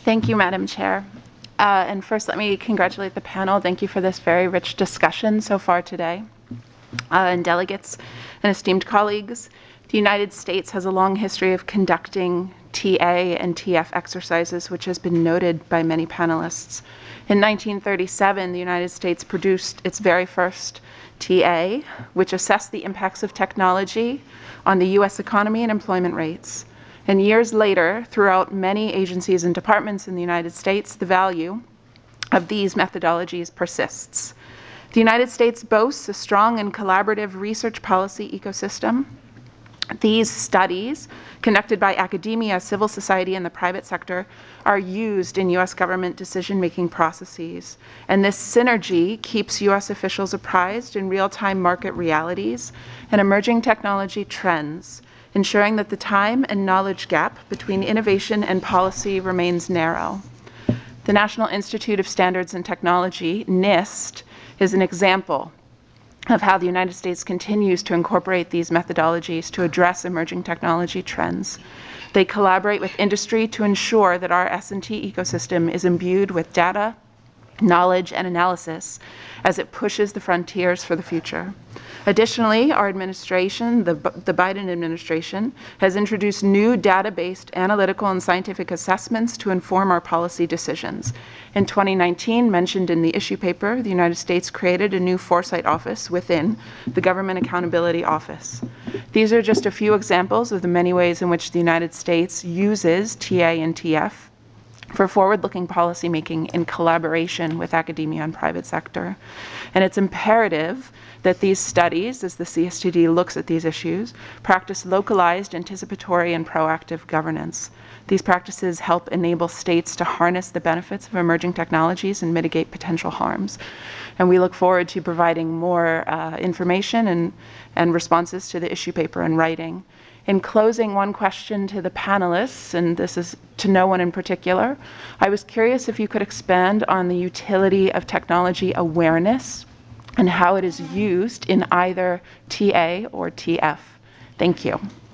Thank you, Madam Chair. And first, let me congratulate the panel. Thank you for this very rich discussion so far today. And delegates and esteemed colleagues, the United States has a long history of conducting TA and TF exercises, which has been noted by many panelists. In 1937, the United States produced its very first TA, which assessed the impacts of technology on the US economy and employment rates. And years later, throughout many agencies and departments in the United States, the value of these methodologies persists. The United States boasts a strong and collaborative research policy ecosystem. These studies, conducted by academia, civil society, and the private sector, are used in US government decision-making processes. And this synergy keeps US officials apprised in real-time market realities and emerging technology trends, ensuring that the time and knowledge gap between innovation and policy remains narrow. The National Institute of Standards and Technology, NIST, is an example of how the United States continues to incorporate these methodologies to address emerging technology trends. They collaborate with industry to ensure that our S&T ecosystem is imbued with data, knowledge, and analysis as it pushes the frontiers for the future. Additionally, our administration, the Biden administration, has introduced new data-based analytical and scientific assessments to inform our policy decisions. In 2019, mentioned in the issue paper, the United States created a new Foresight Office within the Government Accountability Office. These are just a few examples of the many ways in which the United States uses TA and TF for forward-looking policymaking in collaboration with academia and private sector. And it's imperative that these studies, as the CSTD looks at these issues, practice localized, anticipatory, and proactive governance. These practices help enable states to harness the benefits of emerging technologies and mitigate potential harms. And we look forward to providing more information and responses to the issue paper in writing. In closing, one question to the panelists, and this is to no one in particular. I was curious if you could expand on the utility of technology awareness and how it is used in either TA or TF. Thank you.